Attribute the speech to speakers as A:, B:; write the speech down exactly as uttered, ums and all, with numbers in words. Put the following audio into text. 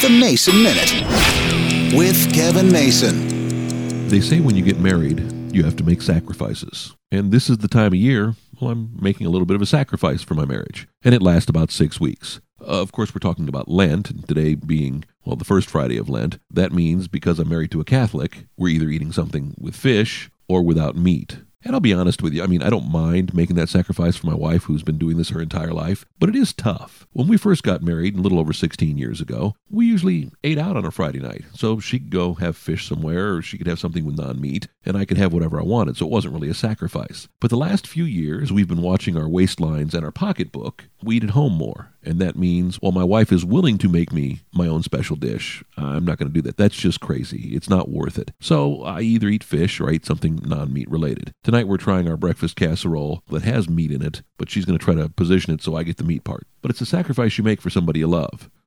A: The Mason Minute with Kevin Mason.
B: They say when you get married, you have to make sacrifices. And this is the time of year, well, I'm making a little bit of a sacrifice for my marriage. And it lasts about six weeks. Uh, of course, we're talking about Lent, and today being, well, the first Friday of Lent. That means because I'm married to a Catholic, we're either eating something with fish or without meat. And I'll be honest with you, I mean, I don't mind making that sacrifice for my wife who's been doing this her entire life, but it is tough. When we first got married, a little over sixteen years ago, we usually ate out on a Friday night. So she could go have fish somewhere, or she could have something with non-meat, and I could have whatever I wanted, so it wasn't really a sacrifice. But the last few years, we've been watching our waistlines and our pocketbook. We eat at home more, and that means, while my wife is willing to make me my own special dish, I'm not going to do that. That's just crazy. It's not worth it. So I either eat fish or I eat something non-meat related. Tonight we're trying our breakfast casserole that has meat in it, but she's going to try to position it so I get the meat part. But it's a sacrifice you make for somebody you love.